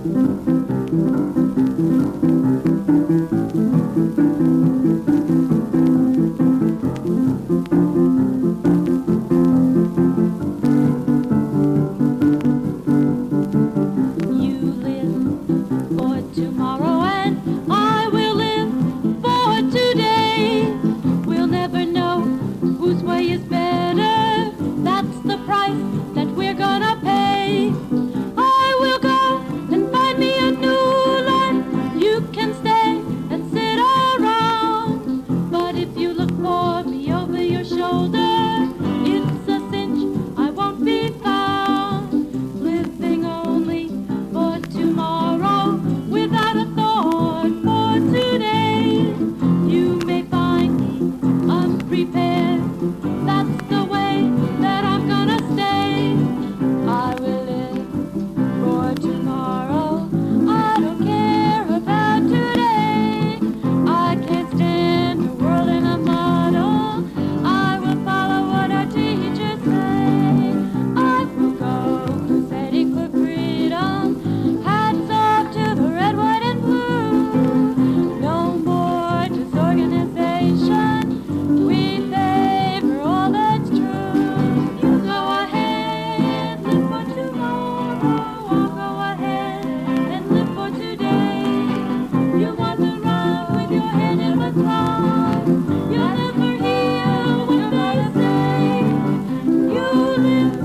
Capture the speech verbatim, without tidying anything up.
Tomorrow and I will live for today. We'll never know whose way is better. That's the price that we're gonna pay. I will go and find me a new life. You can stay and sit around, but if you look for me over your shoulder, it's a cinch I won't be found. Living only for tomorrow without a thought for today. You may find me unprepared. That's the way that I'm gonna stay. I will live for tomorrow. I don't care about today. I can't stand a world in a muddle. I will follow what our teachers say. I will go crusading for freedom. Hats off to the red, white, and blue. No more disorganization. We favor all that's true. You go ahead, live for tomorrow. I'll go ahead and live for today. You want to run with your head in the clouds. You'll never hear what I say. You live